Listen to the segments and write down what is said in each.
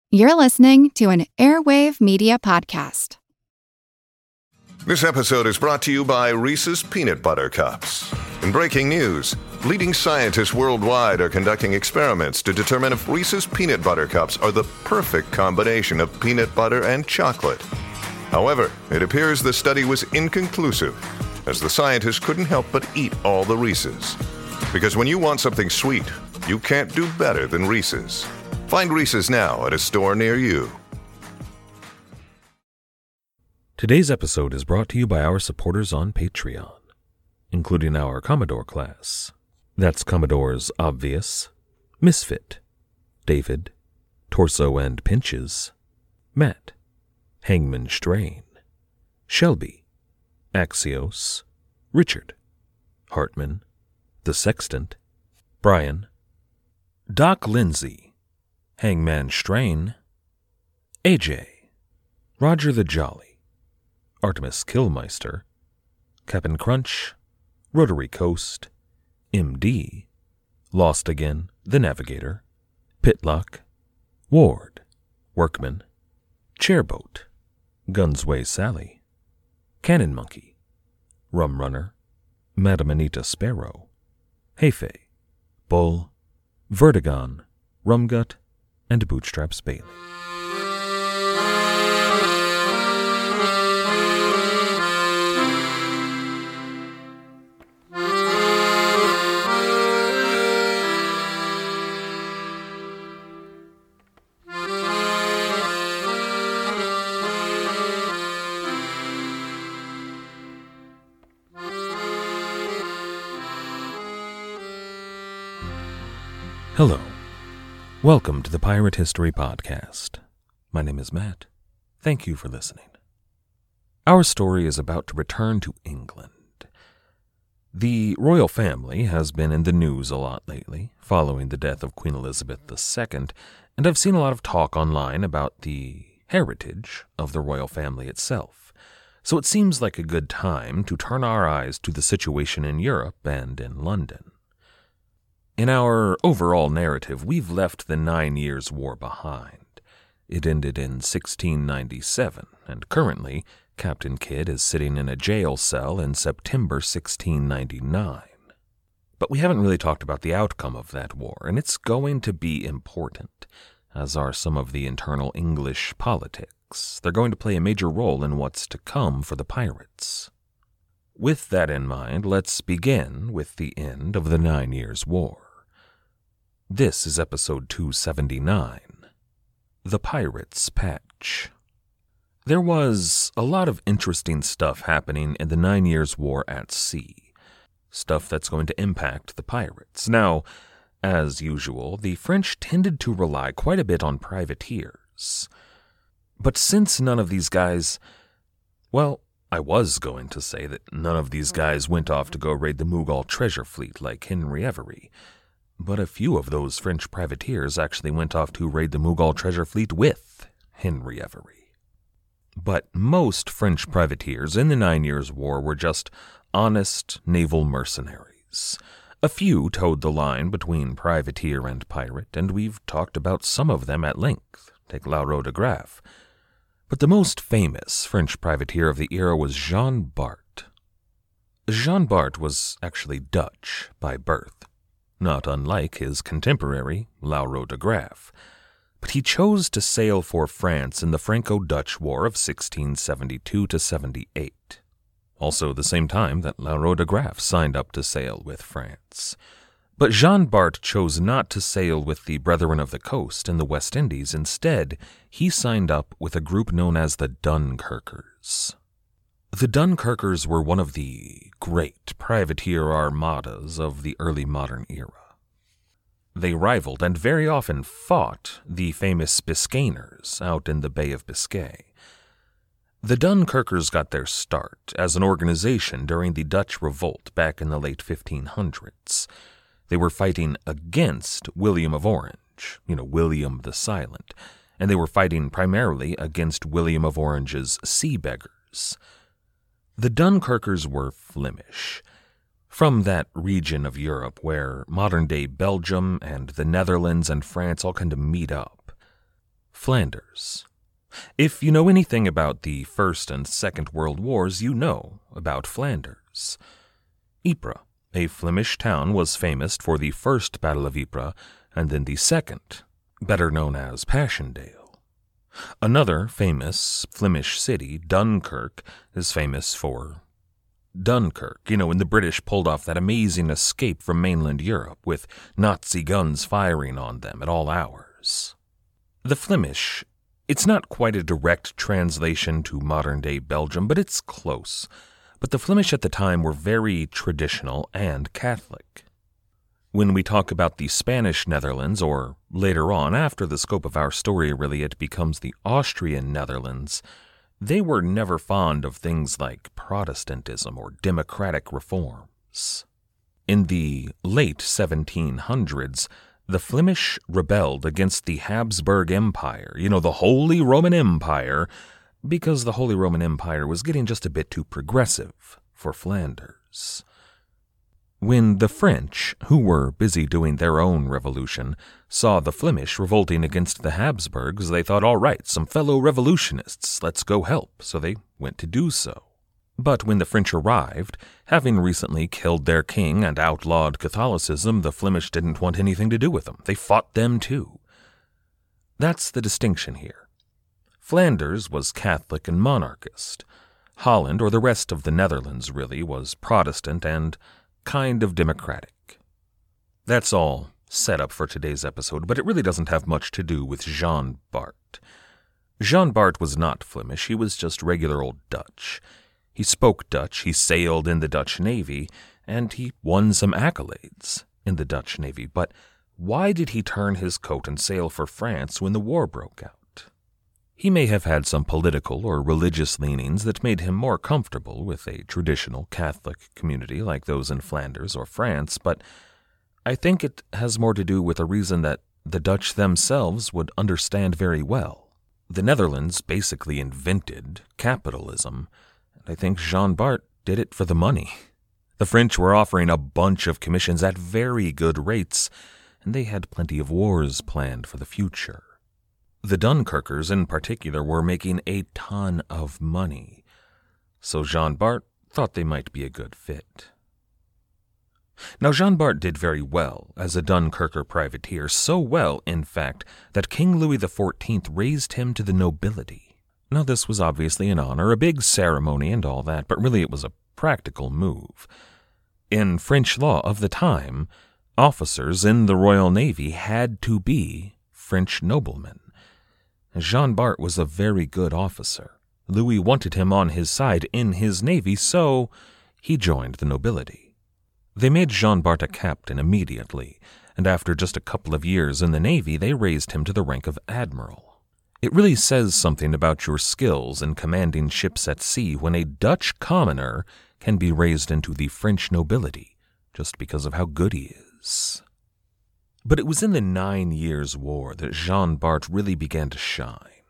You're listening to an Airwave Media Podcast. This episode is brought to you by Reese's Peanut Butter Cups. In breaking news, leading scientists worldwide are conducting experiments to determine if Reese's Peanut Butter Cups are the perfect combination of peanut butter and chocolate. However, it appears the study was inconclusive, as the scientists couldn't help but eat all the Reese's. Because when you want something sweet, you can't do better than Reese's. Find Reese's now at a store near you. Today's episode is brought to you by our supporters on Patreon, including our Commodore class. That's Commodores Obvious, Misfit, David, Torso and Pinches, Matt, Hangman Strain, Shelby, Axios, Richard, Hartman, The Sextant, Brian, Doc Lindsay, Hangman Strain, AJ, Roger the Jolly, Artemis Killmeister, Cap'n Crunch, Rotary Coast, MD, Lost Again, The Navigator, Pitlock, Ward, Workman, Chairboat, Gunsway Sally, Cannon Monkey, Rum Runner, Madam Anita Sparrow, Hefe, Bull, Vertigon, Rumgut, and Bootstraps Bailey. Hello. Welcome to the Pirate History Podcast. My name is Matt. Thank you for listening. Our story is about to return to England. The royal family has been in the news a lot lately, following the death of Queen Elizabeth II, and I've seen a lot of talk online about the heritage of the royal family itself. So it seems like a good time to turn our eyes to the situation in Europe and in London. In our overall narrative, we've left the 9 Years' War behind. It ended in 1697, and currently, Captain Kidd is sitting in a jail cell in September 1699. But we haven't really talked about the outcome of that war, and it's going to be important, as are some of the internal English politics. They're going to play a major role in what's to come for the pirates. With that in mind, let's begin with the end of the 9 Years' War. This is episode 279, The Pirates' Patch. There was a lot of interesting stuff happening in the 9 Years' War at sea, stuff that's going to impact the pirates. Now, as usual, the French tended to rely quite a bit on privateers. But since none of these guys, well, I was going to say that none of these guys went off to go raid the Mughal treasure fleet like Henry Every, but a few of those French privateers actually went off to raid the Mughal treasure fleet with Henry Every. But most French privateers in the 9 Years' War were just honest naval mercenaries. A few towed the line between privateer and pirate, and we've talked about some of them at length. Take Lauro de Graaf. But the most famous French privateer of the era was Jean Bart. Jean Bart was actually Dutch by birth, not unlike his contemporary, Lauro de Graaf, but he chose to sail for France in the Franco-Dutch War of 1672-78, also the same time that Lauro de Graaf signed up to sail with France. But Jean Bart chose not to sail with the Brethren of the Coast in the West Indies. Instead, he signed up with a group known as the Dunkirkers. The Dunkirkers were one of the great privateer armadas of the early modern era. They rivaled and very often fought the famous Biscayers out in the Bay of Biscay. The Dunkirkers got their start as an organization during the Dutch Revolt back in the late 1500s. They were fighting against William of Orange, William the Silent, and they were fighting primarily against William of Orange's sea beggars. The Dunkirkers were Flemish, from that region of Europe where modern-day Belgium and the Netherlands and France all kind of meet up. Flanders. If you know anything about the First and Second World Wars, you know about Flanders. Ypres, a Flemish town, was famous for the First Battle of Ypres, and then the Second, better known as Passchendaele. Another famous Flemish city, Dunkirk, is famous for Dunkirk, when the British pulled off that amazing escape from mainland Europe with Nazi guns firing on them at all hours. The Flemish, it's not quite a direct translation to modern-day Belgium, but it's close. But the Flemish at the time were very traditional and Catholic. When we talk about the Spanish Netherlands, or later on, after the scope of our story really, it becomes the Austrian Netherlands, they were never fond of things like Protestantism or democratic reforms. In the late 1700s, the Flemish rebelled against the Habsburg Empire, the Holy Roman Empire, because the Holy Roman Empire was getting just a bit too progressive for Flanders. When the French, who were busy doing their own revolution, saw the Flemish revolting against the Habsburgs, they thought, all right, some fellow revolutionists, let's go help, so they went to do so. But when the French arrived, having recently killed their king and outlawed Catholicism, the Flemish didn't want anything to do with them. They fought them too. That's the distinction here. Flanders was Catholic and monarchist. Holland, or the rest of the Netherlands really, was Protestant and kind of democratic. That's all set up for today's episode, but it really doesn't have much to do with Jean Bart. Jean Bart was not Flemish, he was just regular old Dutch. He spoke Dutch, he sailed in the Dutch Navy, and he won some accolades in the Dutch Navy. But why did he turn his coat and sail for France when the war broke out? He may have had some political or religious leanings that made him more comfortable with a traditional Catholic community like those in Flanders or France, but I think it has more to do with a reason that the Dutch themselves would understand very well. The Netherlands basically invented capitalism, and I think Jean Bart did it for the money. The French were offering a bunch of commissions at very good rates, and they had plenty of wars planned for the future. The Dunkirkers in particular were making a ton of money, so Jean Bart thought they might be a good fit. Now Jean Bart did very well as a Dunkirker privateer, so well, in fact, that King Louis XIV raised him to the nobility. Now this was obviously an honor, a big ceremony and all that, but really it was a practical move. In French law of the time, officers in the Royal Navy had to be French noblemen. Jean Bart was a very good officer. Louis wanted him on his side in his navy, so he joined the nobility. They made Jean Bart a captain immediately, and after just a couple of years in the navy, they raised him to the rank of admiral. It really says something about your skills in commanding ships at sea when a Dutch commoner can be raised into the French nobility, just because of how good he is. But it was in the 9 Years' War that Jean Bart really began to shine.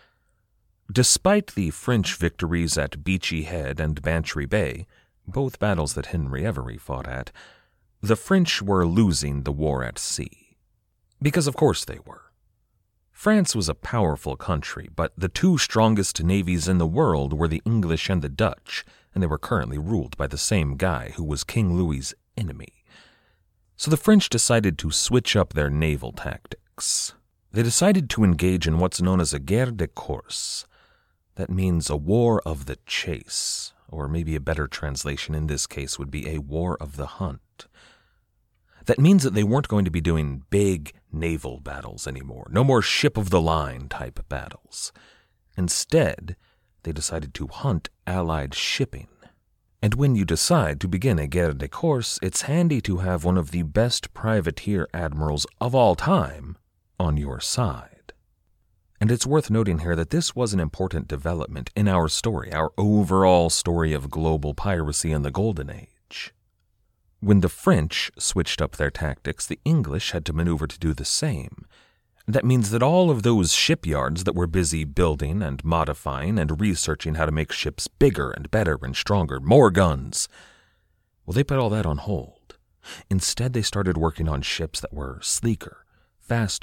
Despite the French victories at Beachy Head and Bantry Bay, both battles that Henry Every fought at, the French were losing the war at sea. Because of course they were. France was a powerful country, but the two strongest navies in the world were the English and the Dutch, and they were currently ruled by the same guy who was King Louis's enemy. So the French decided to switch up their naval tactics. They decided to engage in what's known as a guerre de course. That means a war of the chase, or maybe a better translation in this case would be a war of the hunt. That means that they weren't going to be doing big naval battles anymore, no more ship-of-the-line type battles. Instead, they decided to hunt Allied shipping. And when you decide to begin a guerre de course, it's handy to have one of the best privateer admirals of all time on your side. And it's worth noting here that this was an important development in our story, our overall story of global piracy in the Golden Age. When the French switched up their tactics, the English had to maneuver to do the same. That means that all of those shipyards that were busy building and modifying and researching how to make ships bigger and better and stronger, more guns, well, they put all that on hold. Instead, they started working on ships that were sleeker, faster,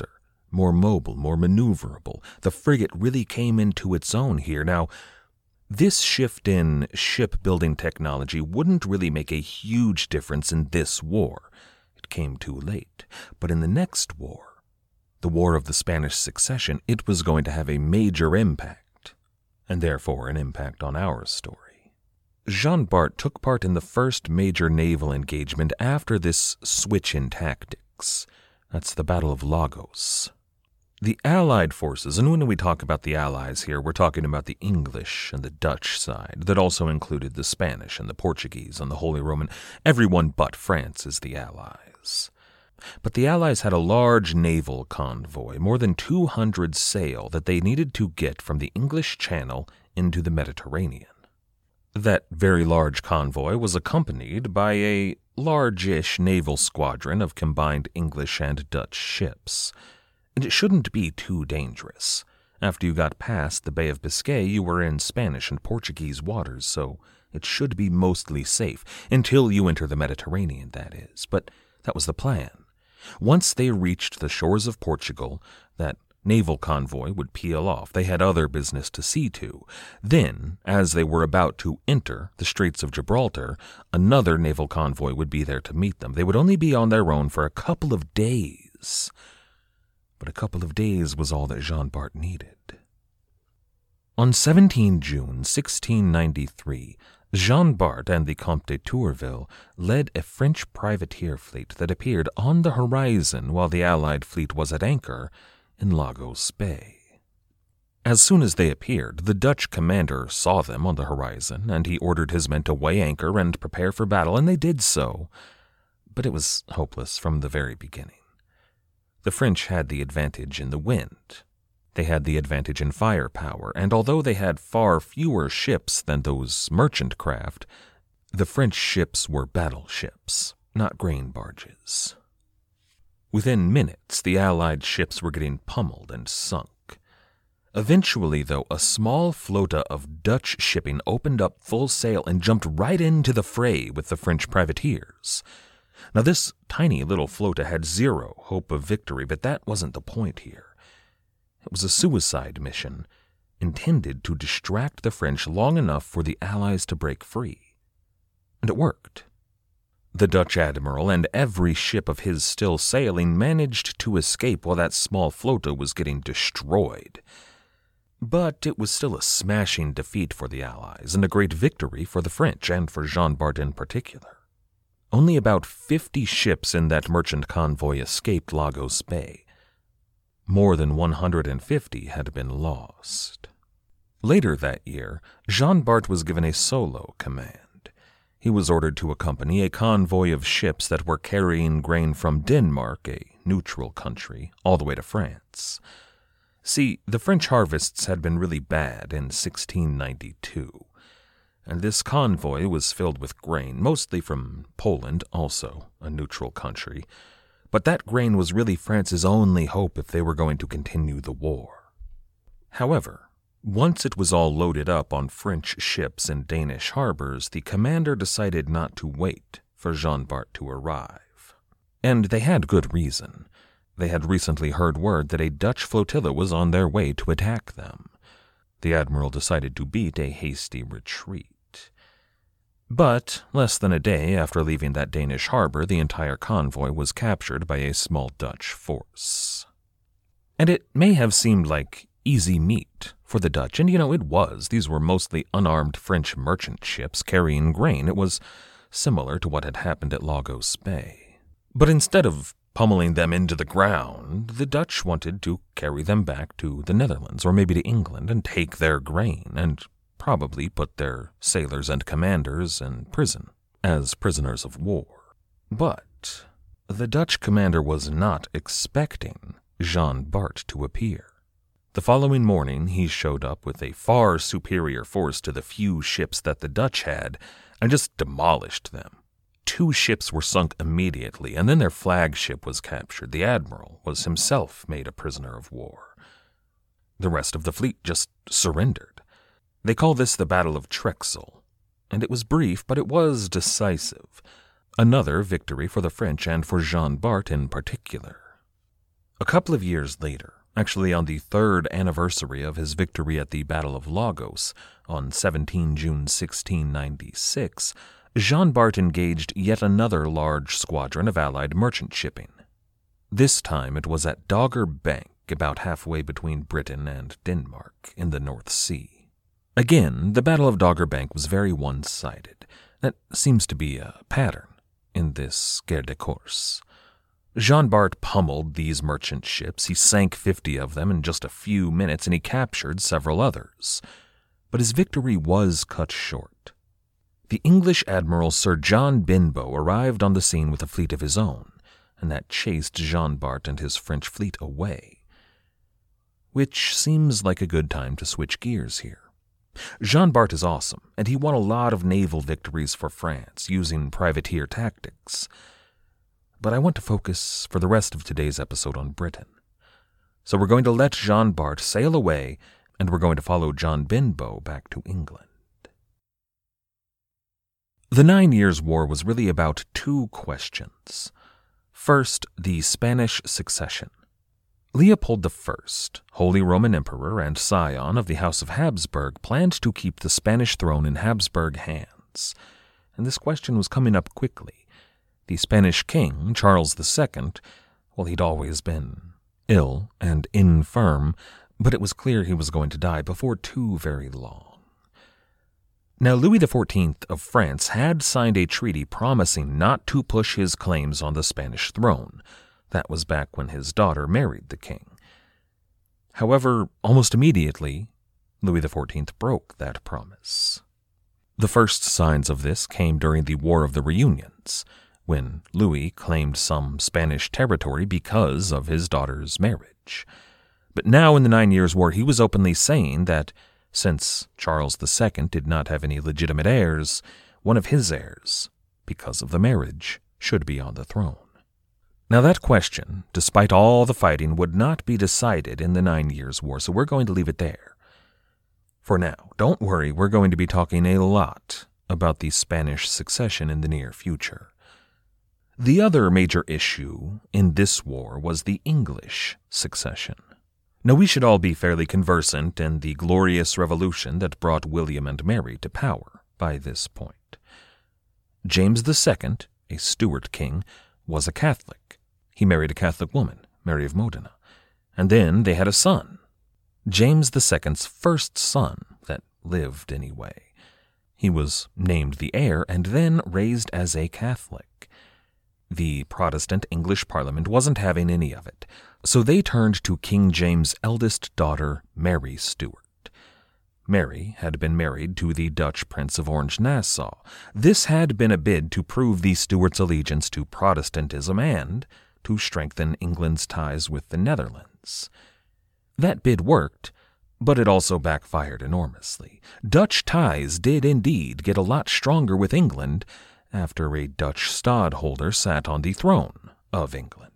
more mobile, more maneuverable. The frigate really came into its own here. Now, this shift in shipbuilding technology wouldn't really make a huge difference in this war. It came too late. But in the next war, the War of the Spanish Succession, it was going to have a major impact, and therefore an impact on our story. Jean Bart took part in the first major naval engagement after this switch in tactics. That's the Battle of Lagos. The Allied forces, and when we talk about the Allies here, we're talking about the English and the Dutch side. That also included the Spanish and the Portuguese and the Holy Roman. Everyone but France is the Allies. But the Allies had a large naval convoy, more than 200 sail, that they needed to get from the English Channel into the Mediterranean. That very large convoy was accompanied by a large-ish naval squadron of combined English and Dutch ships. And it shouldn't be too dangerous. After you got past the Bay of Biscay, you were in Spanish and Portuguese waters, so it should be mostly safe, until you enter the Mediterranean, that is. But that was the plan. Once they reached the shores of Portugal, that naval convoy would peel off. They had other business to see to. Then, as they were about to enter the Straits of Gibraltar, another naval convoy would be there to meet them. They would only be on their own for a couple of days. But a couple of days was all that Jean Bart needed. On 17 June 1693, Jean Bart and the Comte de Tourville led a French privateer fleet that appeared on the horizon while the Allied fleet was at anchor in Lagos Bay. As soon as they appeared, the Dutch commander saw them on the horizon, and he ordered his men to weigh anchor and prepare for battle, and they did so. But it was hopeless from the very beginning. The French had the advantage in the wind. They had the advantage in firepower, and although they had far fewer ships than those merchant craft, the French ships were battleships, not grain barges. Within minutes, the Allied ships were getting pummeled and sunk. Eventually, though, a small flota of Dutch shipping opened up full sail and jumped right into the fray with the French privateers. Now, this tiny little flota had zero hope of victory, but that wasn't the point here. It was a suicide mission, intended to distract the French long enough for the Allies to break free. And it worked. The Dutch admiral and every ship of his still sailing managed to escape while that small flota was getting destroyed. But it was still a smashing defeat for the Allies, and a great victory for the French, and for Jean Bart in particular. Only about 50 ships in that merchant convoy escaped Lagos Bay. More than 150 had been lost. Later that year, Jean Bart was given a solo command. He was ordered to accompany a convoy of ships that were carrying grain from Denmark, a neutral country, all the way to France. See, the French harvests had been really bad in 1692. And this convoy was filled with grain, mostly from Poland, also a neutral country. But that grain was really France's only hope if they were going to continue the war. However, once it was all loaded up on French ships in Danish harbors, the commander decided not to wait for Jean Bart to arrive. And they had good reason. They had recently heard word that a Dutch flotilla was on their way to attack them. The admiral decided to beat a hasty retreat. But less than a day after leaving that Danish harbor, the entire convoy was captured by a small Dutch force. And it may have seemed like easy meat for the Dutch, and it was. These were mostly unarmed French merchant ships carrying grain. It was similar to what had happened at Lagos Bay. But instead of pummeling them into the ground, the Dutch wanted to carry them back to the Netherlands, or maybe to England, and take their grain, and probably put their sailors and commanders in prison as prisoners of war. But the Dutch commander was not expecting Jean Bart to appear. The following morning, he showed up with a far superior force to the few ships that the Dutch had, and just demolished them. 2 ships were sunk immediately, and then their flagship was captured. The admiral was himself made a prisoner of war. The rest of the fleet just surrendered. They call this the Battle of Trexel, and it was brief, but it was decisive. Another victory for the French and for Jean Bart in particular. A couple of years later, actually on the 3rd anniversary of his victory at the Battle of Lagos on 17 June 1696, Jean Bart engaged yet another large squadron of Allied merchant shipping. This time it was at Dogger Bank, about halfway between Britain and Denmark, in the North Sea. Again, the Battle of Dogger Bank was very one-sided. That seems to be a pattern in this guerre de course. Jean Bart pummeled these merchant ships. He sank 50 of them in just a few minutes, and he captured several others. But his victory was cut short. The English Admiral Sir John Benbow arrived on the scene with a fleet of his own, and that chased Jean Bart and his French fleet away. Which seems like a good time to switch gears here. Jean Bart is awesome, and he won a lot of naval victories for France using privateer tactics. But I want to focus for the rest of today's episode on Britain. So we're going to let Jean Bart sail away, and we're going to follow John Benbow back to England. The 9 Years' War was really about two questions. First, the Spanish succession. Leopold I, Holy Roman Emperor and scion of the House of Habsburg, planned to keep the Spanish throne in Habsburg hands, and this question was coming up quickly. The Spanish king, Charles II, well, he'd always been ill and infirm, but it was clear he was going to die before too very long. Now, Louis XIV of France had signed a treaty promising not to push his claims on the Spanish throne. That was back when his daughter married the king. However, almost immediately, Louis XIV broke that promise. The first signs of this came during the War of the Reunions, when Louis claimed some Spanish territory because of his daughter's marriage. But now in the 9 Years' War, he was openly saying that since Charles II did not have any legitimate heirs, one of his heirs, because of the marriage, should be on the throne. Now that question, despite all the fighting, would not be decided in the 9 Years' War, so we're going to leave it there. For now, don't worry, we're going to be talking a lot about the Spanish succession in the near future. The other major issue in this war was the English succession. Now, we should all be fairly conversant in the glorious revolution that brought William and Mary to power by this point. James II, a Stuart king, was a Catholic. He married a Catholic woman, Mary of Modena, and then they had a son, James II's first son that lived anyway. He was named the heir and then raised as a Catholic. The Protestant English Parliament wasn't having any of it, so they turned to King James' eldest daughter, Mary Stuart. Mary had been married to the Dutch Prince of Orange-Nassau. This had been a bid to prove the Stuarts' allegiance to Protestantism and to strengthen England's ties with the Netherlands. That bid worked, but it also backfired enormously. Dutch ties did indeed get a lot stronger with England after a Dutch stadholder sat on the throne of England.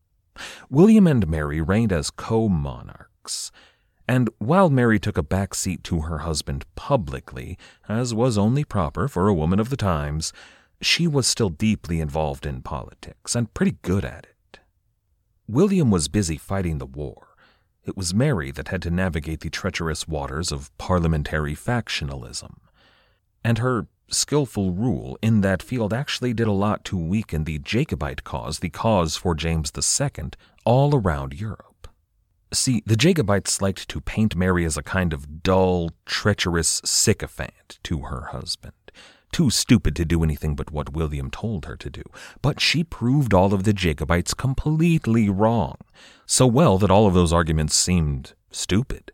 William and Mary reigned as co-monarchs, and while Mary took a back seat to her husband publicly, as was only proper for a woman of the times, she was still deeply involved in politics, and pretty good at it. William was busy fighting the war. It was Mary that had to navigate the treacherous waters of parliamentary factionalism, and her skillful rule in that field actually did a lot to weaken the Jacobite cause, the cause for James II, all around Europe. See, the Jacobites liked to paint Mary as a kind of dull, treacherous sycophant to her husband, too stupid to do anything but what William told her to do. But she proved all of the Jacobites completely wrong, so well that all of those arguments seemed stupid.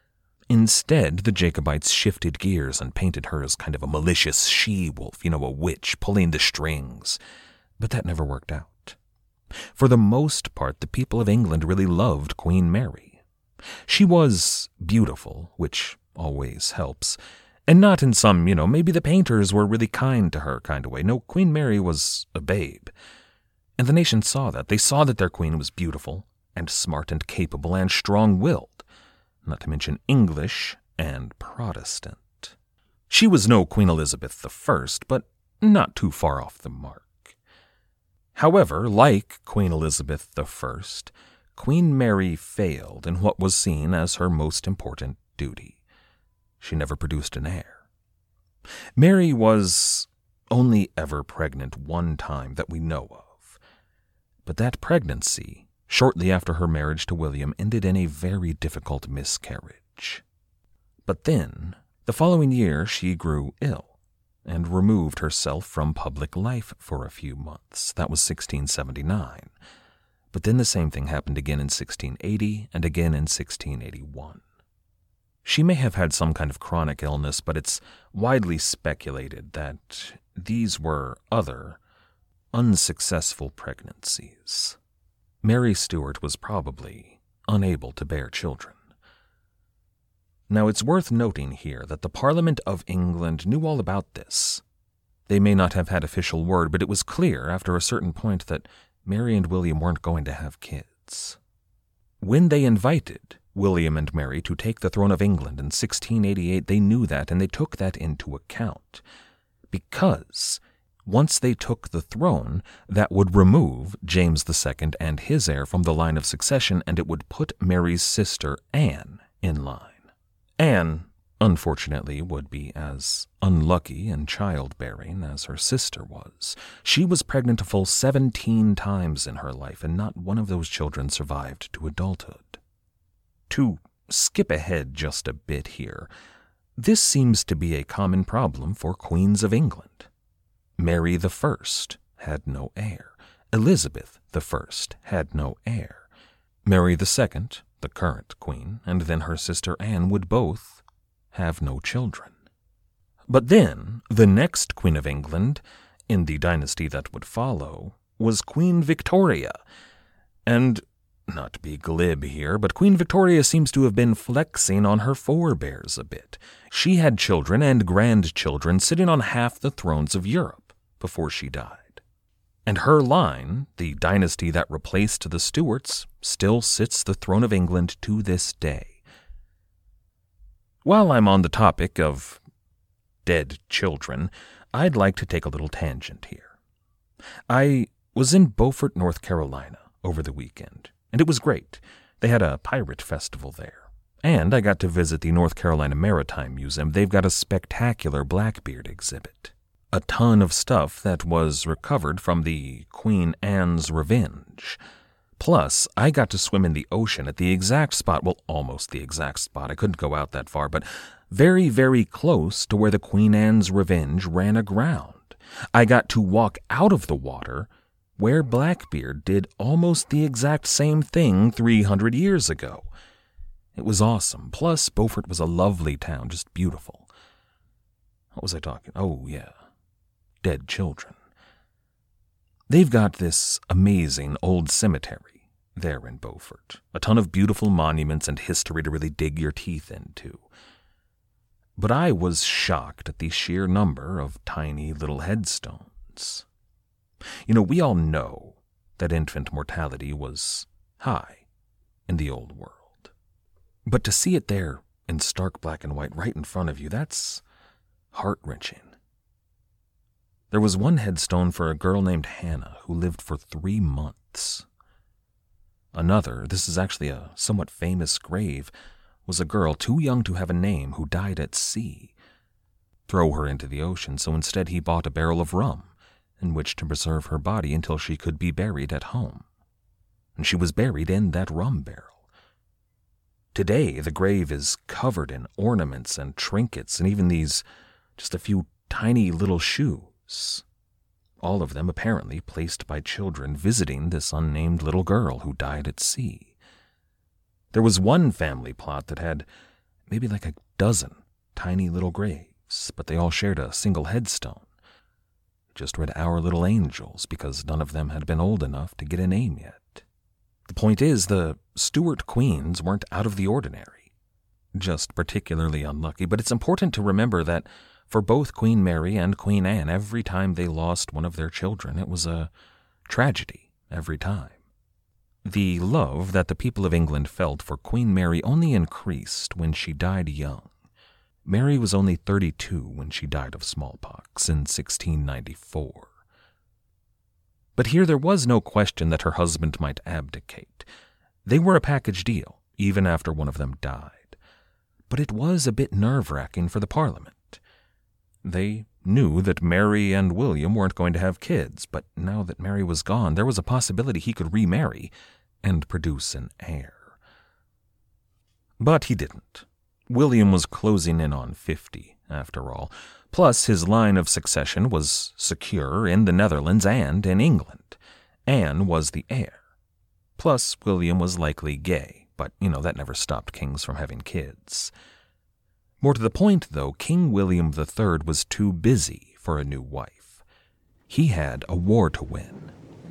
Instead, the Jacobites shifted gears and painted her as kind of a malicious she-wolf, a witch pulling the strings. But that never worked out. For the most part, the people of England really loved Queen Mary. She was beautiful, which always helps, and not in some, maybe the painters were really kind to her kind of way. No, Queen Mary was a babe. And the nation saw that. They saw that their queen was beautiful and smart and capable and strong-willed, not to mention English and Protestant. She was no Queen Elizabeth I, but not too far off the mark. However, like Queen Elizabeth I, Queen Mary failed in what was seen as her most important duty. She never produced an heir. Mary was only ever pregnant one time that we know of, but that pregnancy, shortly after her marriage to William, ended in a very difficult miscarriage. But then, the following year, she grew ill and removed herself from public life for a few months. That was 1679. But then the same thing happened again in 1680 and again in 1681. She may have had some kind of chronic illness, but it's widely speculated that these were other, unsuccessful pregnancies. Mary Stuart was probably unable to bear children. Now, it's worth noting here that the Parliament of England knew all about this. They may not have had official word, but it was clear after a certain point that Mary and William weren't going to have kids. When they invited William and Mary to take the throne of England in 1688, they knew that, and they took that into account. Because once they took the throne, that would remove James II and his heir from the line of succession, and it would put Mary's sister Anne in line. Anne, unfortunately, would be as unlucky in childbearing as her sister was. She was pregnant a full 17 times in her life, and not one of those children survived to adulthood. To skip ahead just a bit here, this seems to be a common problem for queens of England. Mary I had no heir. Elizabeth I had no heir. Mary II, the current queen, and then her sister Anne would both have no children. But then, the next Queen of England, in the dynasty that would follow, was Queen Victoria. And, not to be glib here, but Queen Victoria seems to have been flexing on her forebears a bit. She had children and grandchildren sitting on half the thrones of Europe before she died. And her line, the dynasty that replaced the Stuarts, still sits the throne of England to this day. While I'm on the topic of dead children, I'd like to take a little tangent here. I was in Beaufort, North Carolina over the weekend, and it was great. They had a pirate festival there, and I got to visit the North Carolina Maritime Museum. They've got a spectacular Blackbeard exhibit. A ton of stuff that was recovered from the Queen Anne's Revenge. Plus, I got to swim in the ocean at the exact spot, well, almost the exact spot, I couldn't go out that far, but very, very close to where the Queen Anne's Revenge ran aground. I got to walk out of the water where Blackbeard did almost the exact same thing 300 years ago. It was awesome. Plus, Beaufort was a lovely town, just beautiful. What was I talking? Oh, yeah. Dead children. They've got this amazing old cemetery there in Beaufort. A ton of beautiful monuments and history to really dig your teeth into. But I was shocked at the sheer number of tiny little headstones. You know, we all know that infant mortality was high in the old world. But to see it there in stark black and white right in front of you, that's heart-wrenching. There was one headstone for a girl named Hannah who lived for 3 months. Another, this is actually a somewhat famous grave, was a girl too young to have a name who died at sea. Throw her into the ocean, so instead he bought a barrel of rum in which to preserve her body until she could be buried at home. And she was buried in that rum barrel. Today, the grave is covered in ornaments and trinkets and even these just a few tiny little shoes. All of them apparently placed by children visiting this unnamed little girl who died at sea. There was one family plot that had maybe like a dozen tiny little graves, but they all shared a single headstone. Just read Our Little Angels because none of them had been old enough to get a name yet. The point is, the Stuart queens weren't out of the ordinary, just particularly unlucky, but it's important to remember that for both Queen Mary and Queen Anne, every time they lost one of their children, it was a tragedy every time. The love that the people of England felt for Queen Mary only increased when she died young. Mary was only 32 when she died of smallpox in 1694. But here there was no question that her husband might abdicate. They were a package deal, even after one of them died. But it was a bit nerve-wracking for the Parliament. They knew that Mary and William weren't going to have kids, but now that Mary was gone, there was a possibility he could remarry and produce an heir. But he didn't. William was closing in on 50, after all. Plus, his line of succession was secure in the Netherlands and in England. Anne was the heir. Plus, William was likely gay, but, that never stopped kings from having kids. More to the point, though, King William III was too busy for a new wife. He had a war to win.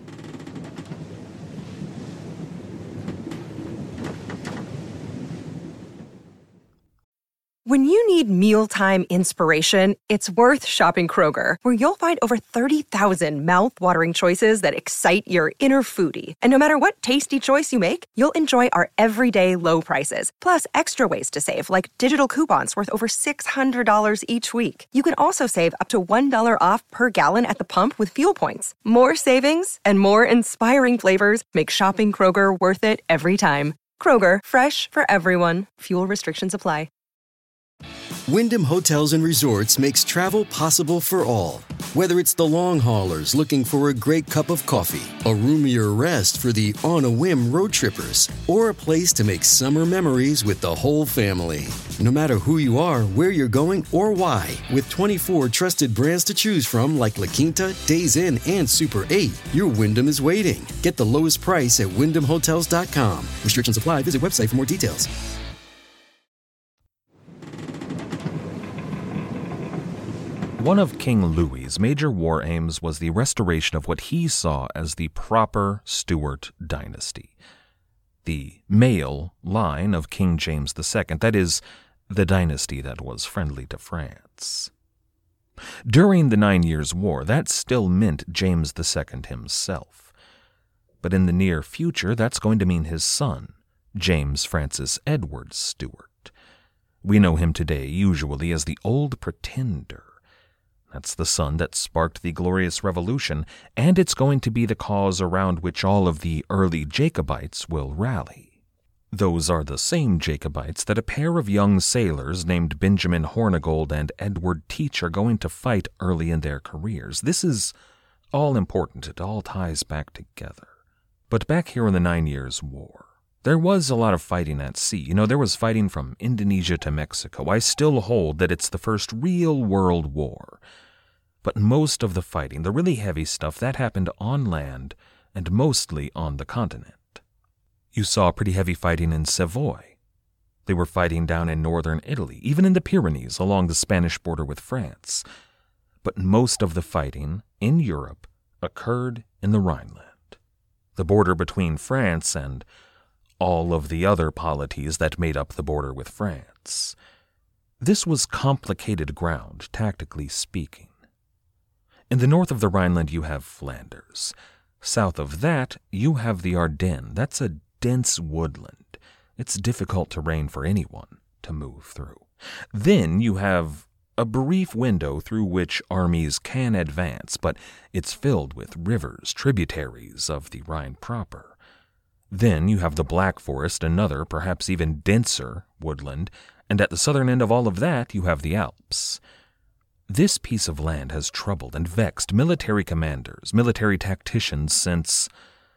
When you need mealtime inspiration, it's worth shopping Kroger, where you'll find over 30,000 mouth-watering choices that excite your inner foodie. And no matter what tasty choice you make, you'll enjoy our everyday low prices, plus extra ways to save, like digital coupons worth over $600 each week. You can also save up to $1 off per gallon at the pump with fuel points. More savings and more inspiring flavors make shopping Kroger worth it every time. Kroger, fresh for everyone. Fuel restrictions apply. Wyndham Hotels and Resorts makes travel possible for all. Whether it's the long haulers looking for a great cup of coffee, a roomier rest for the on-a-whim road trippers, or a place to make summer memories with the whole family. No matter who you are, where you're going, or why, with 24 trusted brands to choose from like La Quinta, Days Inn, and Super 8, your Wyndham is waiting. Get the lowest price at WyndhamHotels.com. Restrictions apply. Visit website for more details. One of King Louis's major war aims was the restoration of what he saw as the proper Stuart dynasty, the male line of King James II, that is, the dynasty that was friendly to France. During the 9 Years' War, that still meant James II himself. But in the near future, that's going to mean his son, James Francis Edward Stuart. We know him today usually as the Old Pretender. That's the son that sparked the Glorious Revolution, and it's going to be the cause around which all of the early Jacobites will rally. Those are the same Jacobites that a pair of young sailors named Benjamin Hornigold and Edward Teach are going to fight early in their careers. This is all important. It all ties back together. But back here in the 9 Years' War, there was a lot of fighting at sea. There was fighting from Indonesia to Mexico. I still hold that it's the first real world war. But most of the fighting, the really heavy stuff, that happened on land and mostly on the continent. You saw pretty heavy fighting in Savoy. They were fighting down in northern Italy, even in the Pyrenees along the Spanish border with France. But most of the fighting in Europe occurred in the Rhineland, the border between France and all of the other polities that made up the border with France. This was complicated ground, tactically speaking. In the north of the Rhineland, you have Flanders. South of that, you have the Ardennes. That's a dense woodland. It's difficult terrain for anyone to move through. Then you have a brief window through which armies can advance, but it's filled with rivers, tributaries of the Rhine proper. Then you have the Black Forest, another, perhaps even denser woodland, and at the southern end of all of that, you have the Alps. This piece of land has troubled and vexed military commanders, military tacticians since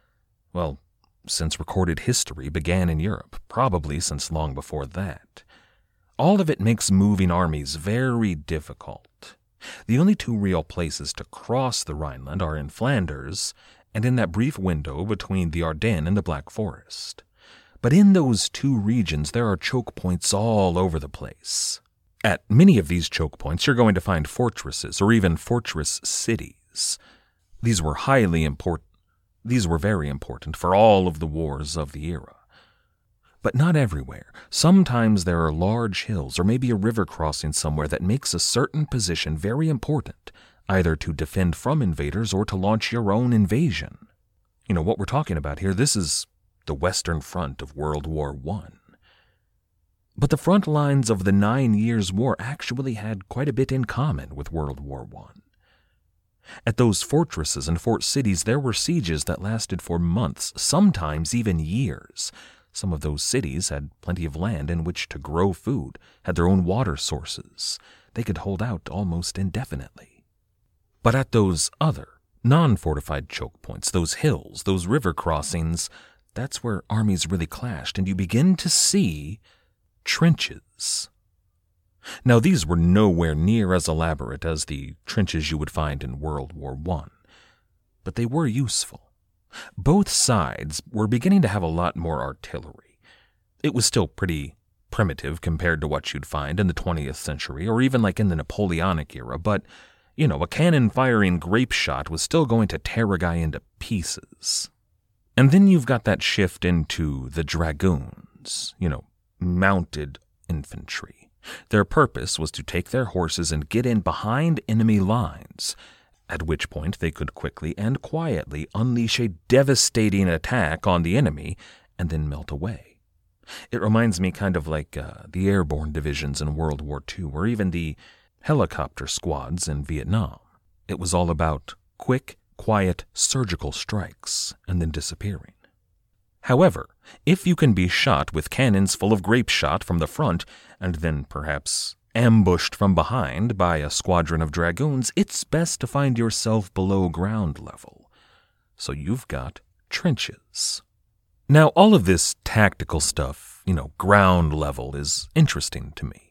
recorded history began in Europe, probably since long before that. All of it makes moving armies very difficult. The only two real places to cross the Rhineland are in Flanders and in that brief window between the Ardennes and the Black Forest. But in those two regions, there are choke points all over the place. At many of these choke points, you're going to find fortresses or even fortress cities. These were very important for all of the wars of the era. But not everywhere. Sometimes there are large hills or maybe a river crossing somewhere that makes a certain position very important, either to defend from invaders or to launch your own invasion. What we're talking about here, this is the Western Front of World War I. But the front lines of the 9 Years' War actually had quite a bit in common with World War I. At those fortresses and fort cities, there were sieges that lasted for months, sometimes even years. Some of those cities had plenty of land in which to grow food, had their own water sources. They could hold out almost indefinitely. But at those other, non-fortified choke points, those hills, those river crossings, that's where armies really clashed, and you begin to see trenches. Now, these were nowhere near as elaborate as the trenches you would find in World War I, but they were useful. Both sides were beginning to have a lot more artillery. It was still pretty primitive compared to what you'd find in the 20th century, or even like in the Napoleonic era, but, a cannon-firing grape shot was still going to tear a guy into pieces. And then you've got that shift into the dragoons, mounted infantry. Their purpose was to take their horses and get in behind enemy lines, at which point they could quickly and quietly unleash a devastating attack on the enemy and then melt away. It reminds me kind of like the airborne divisions in World War II, or even the helicopter squads in Vietnam. It was all about quick, quiet, surgical strikes and then disappearing. However, if you can be shot with cannons full of grape shot from the front and then perhaps ambushed from behind by a squadron of dragoons, it's best to find yourself below ground level. So you've got trenches. Now, all of this tactical stuff, ground level, is interesting to me.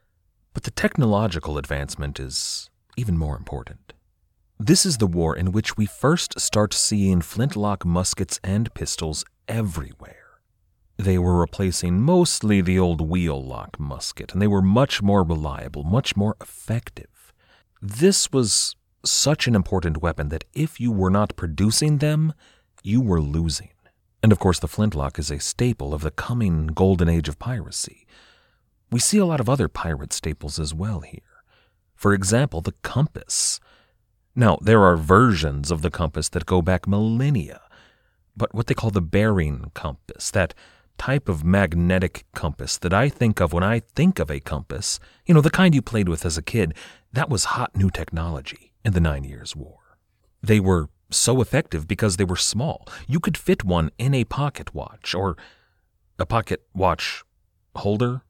But the technological advancement is even more important. This is the war in which we first start seeing flintlock muskets and pistols everywhere. They were replacing mostly the old wheel-lock musket, and they were much more reliable, much more effective. This was such an important weapon that if you were not producing them, you were losing. And of course, the flintlock is a staple of the coming golden age of piracy. We see a lot of other pirate staples as well here. For example, the compass. Now, there are versions of the compass that go back millennia, but what they call the bearing compass, that type of magnetic compass that I think of when I think of a compass, the kind you played with as a kid, that was hot new technology in the 9 Years' War. They were so effective because they were small. You could fit one in a pocket watch, or a pocket watch holder,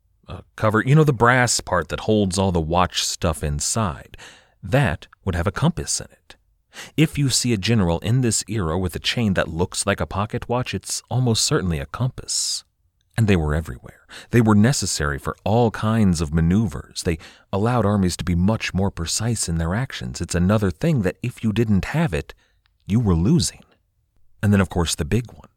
cover, the brass part that holds all the watch stuff inside. That would have a compass in it. If you see a general in this era with a chain that looks like a pocket watch, it's almost certainly a compass. And they were everywhere. They were necessary for all kinds of maneuvers. They allowed armies to be much more precise in their actions. It's another thing that if you didn't have it, you were losing. And then, of course, the big one.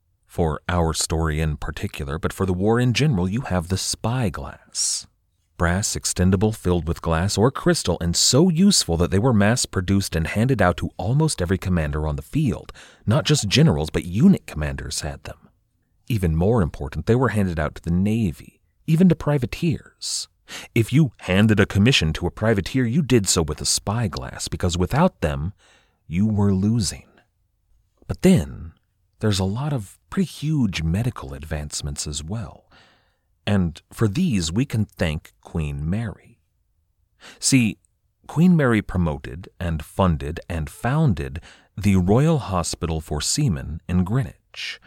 For our story in particular, but for the war in general, you have the spyglass. Brass, extendable, filled with glass or crystal, and so useful that they were mass-produced and handed out to almost every commander on the field. Not just generals, but unit commanders had them. Even more important, they were handed out to the Navy, even to privateers. If you handed a commission to a privateer, you did so with a spyglass, because without them, you were losing. But then, there's a lot of pretty huge medical advancements as well. And for these, we can thank Queen Mary. See, Queen Mary promoted and funded and founded the Royal Hospital for Seamen in Greenwich.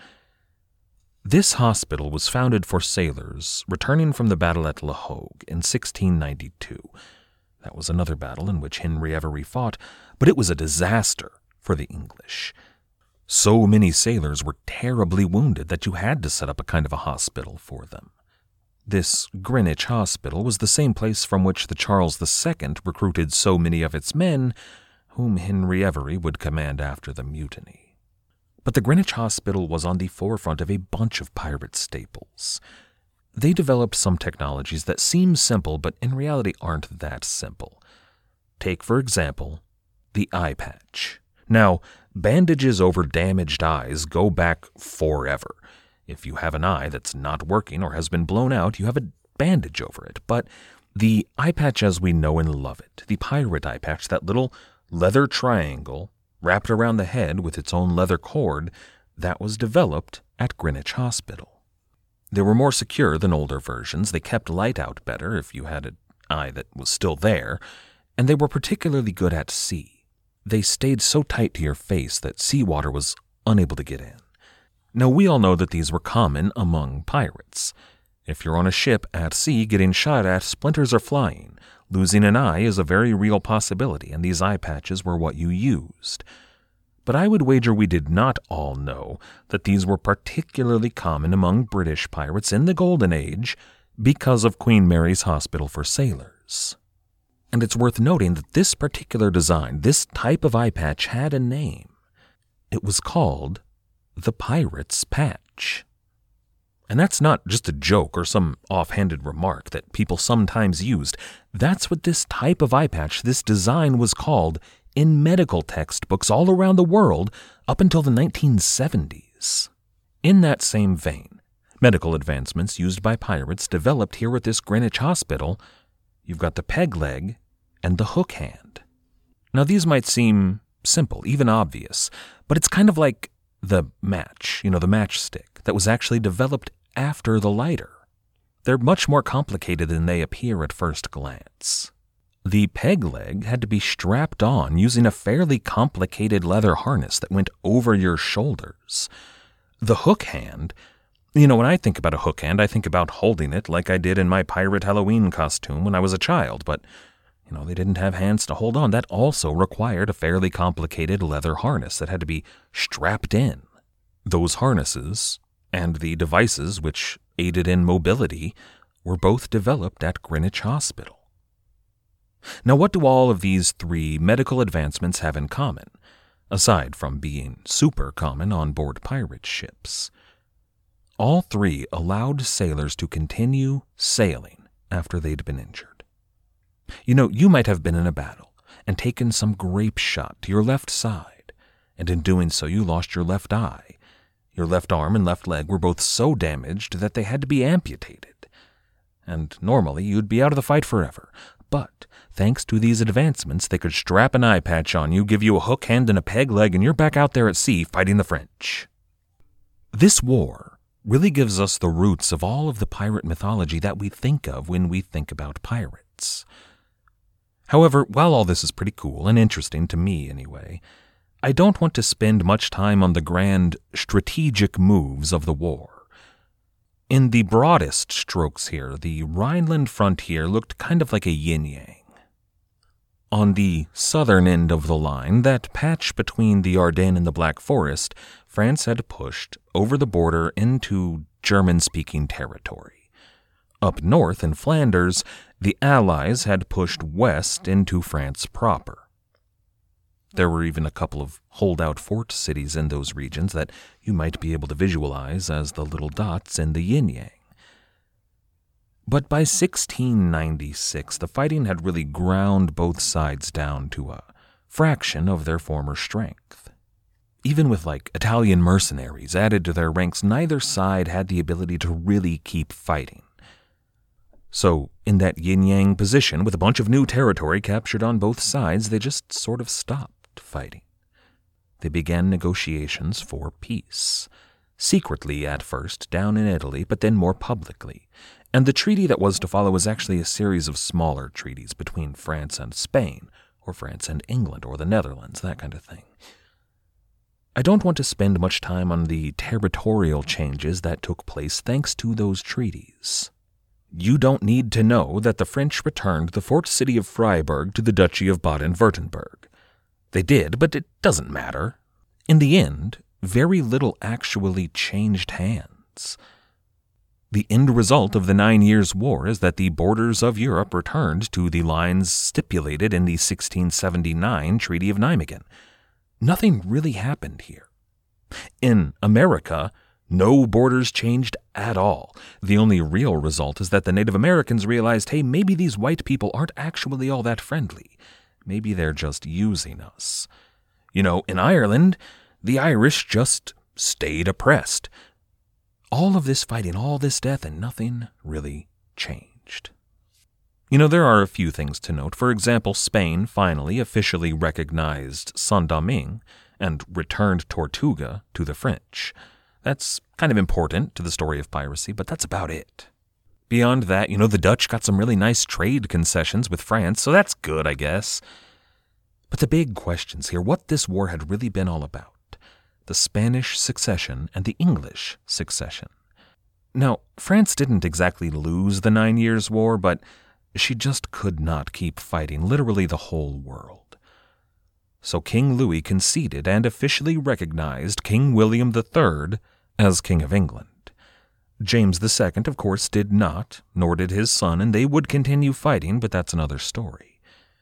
This hospital was founded for sailors returning from the battle at La Hogue in 1692. That was another battle in which Henry Every fought, but it was a disaster for the English. So many sailors were terribly wounded that you had to set up a kind of a hospital for them. This Greenwich Hospital was the same place from which the Charles II recruited so many of its men, whom Henry Every would command after the mutiny. But the Greenwich Hospital was on the forefront of a bunch of pirate staples. They developed some technologies that seem simple, but in reality aren't that simple. Take, for example, the eye patch. Now, bandages over damaged eyes go back forever. If you have an eye that's not working or has been blown out, you have a bandage over it. But the eye patch as we know and love it, the pirate eye patch, that little leather triangle wrapped around the head with its own leather cord, that was developed at Greenwich Hospital. They were more secure than older versions. They kept light out better if you had an eye that was still there, and they were particularly good at sea. they stayed so tight to your face that seawater was unable to get in. Now, we all know that these were common among pirates. If you're on a ship at sea getting shot at, splinters are flying. Losing an eye is a very real possibility, and these eye patches were what you used. But I would wager we did not all know that these were particularly common among British pirates in the Golden Age because of Queen Mary's Hospital for Sailors. And it's worth noting that this particular design, this type of eye patch, had a name. It was called the Pirate's Patch. And that's not just a joke or some offhanded remark that people sometimes used. That's what this type of eye patch, this design, was called in medical textbooks all around the world up until the 1970s. In that same vein, medical advancements used by pirates developed here at this Greenwich Hospital. You've got the peg leg and the hook hand. Now, these might seem simple, even obvious, but it's kind of like the match, the matchstick, that was actually developed after the lighter. They're much more complicated than they appear at first glance. The peg leg had to be strapped on using a fairly complicated leather harness that went over your shoulders. The hook hand, when I think about a hook hand, I think about holding it like I did in my pirate Halloween costume when I was a child, but they didn't have hands to hold on. That also required a fairly complicated leather harness that had to be strapped in. Those harnesses and the devices which aided in mobility were both developed at Greenwich Hospital. Now, what do all of these three medical advancements have in common, aside from being super common on board pirate ships? All three allowed sailors to continue sailing after they'd been injured. You might have been in a battle and taken some grape shot to your left side, and in doing so you lost your left eye. Your left arm and left leg were both so damaged that they had to be amputated. And normally you'd be out of the fight forever. But thanks to these advancements, they could strap an eye patch on you, give you a hook hand and a peg leg, and you're back out there at sea fighting the French. This war really gives us the roots of all of the pirate mythology that we think of when we think about pirates. However, while all this is pretty cool and interesting to me anyway, I don't want to spend much time on the grand strategic moves of the war. In the broadest strokes here, the Rhineland frontier looked kind of like a yin-yang. On the southern end of the line, that patch between the Ardennes and the Black Forest, France had pushed over the border into German-speaking territory. Up north in Flanders, the Allies had pushed west into France proper. There were even a couple of holdout fort cities in those regions that you might be able to visualize as the little dots in the yin-yang. But by 1696, the fighting had really ground both sides down to a fraction of their former strength. Even with Italian mercenaries added to their ranks, neither side had the ability to really keep fighting. So, in that yin-yang position, with a bunch of new territory captured on both sides, they just sort of stopped fighting. They began negotiations for peace, secretly at first down in Italy, but then more publicly. And the treaty that was to follow was actually a series of smaller treaties between France and Spain, or France and England, or the Netherlands, that kind of thing. I don't want to spend much time on the territorial changes that took place thanks to those treaties. You don't need to know that the French returned the fort city of Freiburg to the Duchy of Baden-Württemberg. They did, but it doesn't matter. In the end, very little actually changed hands. The end result of the 9 Years' War is that the borders of Europe returned to the lines stipulated in the 1679 Treaty of Nijmegen. Nothing really happened here. In America, no borders changed at all. The only real result is that the Native Americans realized, hey, maybe these white people aren't actually all that friendly. Maybe they're just using us. In Ireland, the Irish just stayed oppressed. All of this fighting, all this death, and nothing really changed. There are a few things to note. For example, Spain finally officially recognized Saint-Domingue and returned Tortuga to the French. That's kind of important to the story of piracy, but that's about it. Beyond that, the Dutch got some really nice trade concessions with France, so that's good, I guess. But the big questions here, what this war had really been all about, the Spanish succession and the English succession. Now, France didn't exactly lose the 9 Years' War, but she just could not keep fighting literally the whole world. So King Louis conceded and officially recognized King William III as King of England. James II, of course, did not, nor did his son, and they would continue fighting, but that's another story.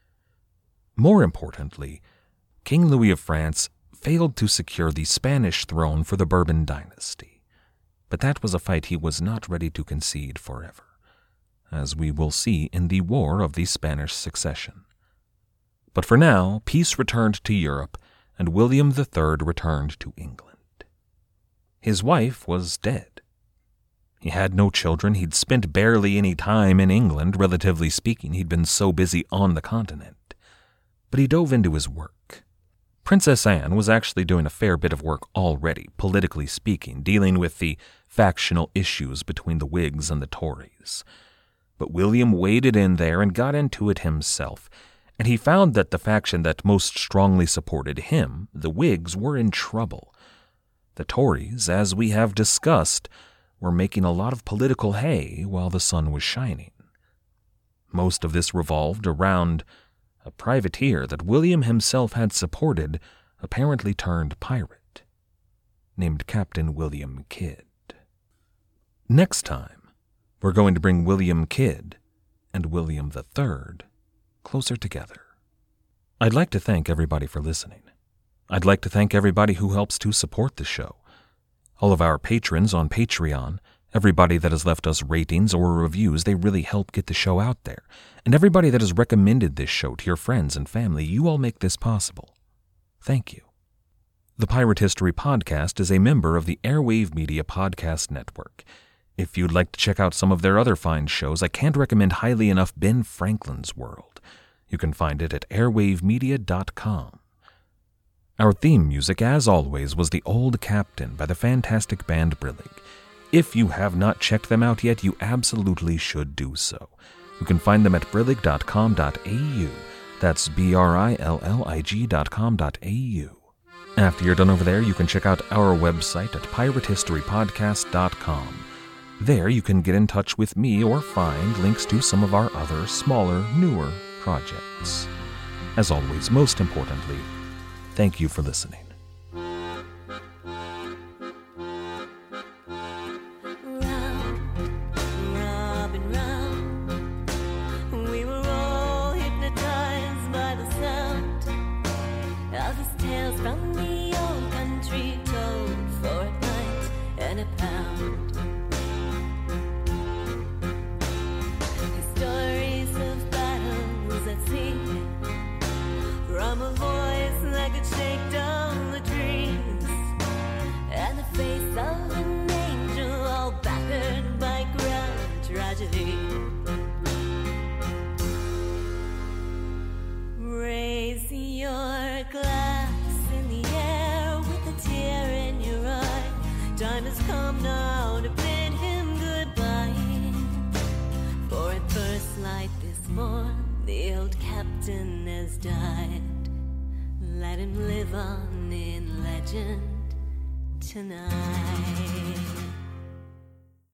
More importantly, King Louis of France failed to secure the Spanish throne for the Bourbon dynasty, but that was a fight he was not ready to concede forever, as we will see in the War of the Spanish Succession. But for now, peace returned to Europe, and William III returned to England. His wife was dead. He had no children. He'd spent barely any time in England, relatively speaking. He'd been so busy on the continent. But he dove into his work. Princess Anne was actually doing a fair bit of work already, politically speaking, dealing with the factional issues between the Whigs and the Tories. But William waded in there and got into it himself, and he found that the faction that most strongly supported him, the Whigs, were in trouble. The Tories, as we have discussed, were making a lot of political hay while the sun was shining. Most of this revolved around a privateer that William himself had supported, apparently turned pirate, named Captain William Kidd. Next time, we're going to bring William Kidd and William III closer together. I'd like to thank everybody for listening. I'd like to thank everybody who helps to support the show. All of our patrons on Patreon, everybody that has left us ratings or reviews, they really help get the show out there. And everybody that has recommended this show to your friends and family, you all make this possible. Thank you. The Pirate History Podcast is a member of the Airwave Media Podcast Network. If you'd like to check out some of their other fine shows, I can't recommend highly enough Ben Franklin's World. You can find it at airwavemedia.com. Our theme music, as always, was The Old Captain by the fantastic band Brillig. If you have not checked them out yet, you absolutely should do so. You can find them at brillig.com.au. That's brillig.com.au. After you're done over there, you can check out our website at piratehistorypodcast.com. There you can get in touch with me or find links to some of our other, smaller, newer projects. As always, most importantly, thank you for listening. Raise your glass in the air with a tear in your eye. Time has come now to bid him goodbye. For at first light this morn, the old captain has died. Let him live on in legend tonight.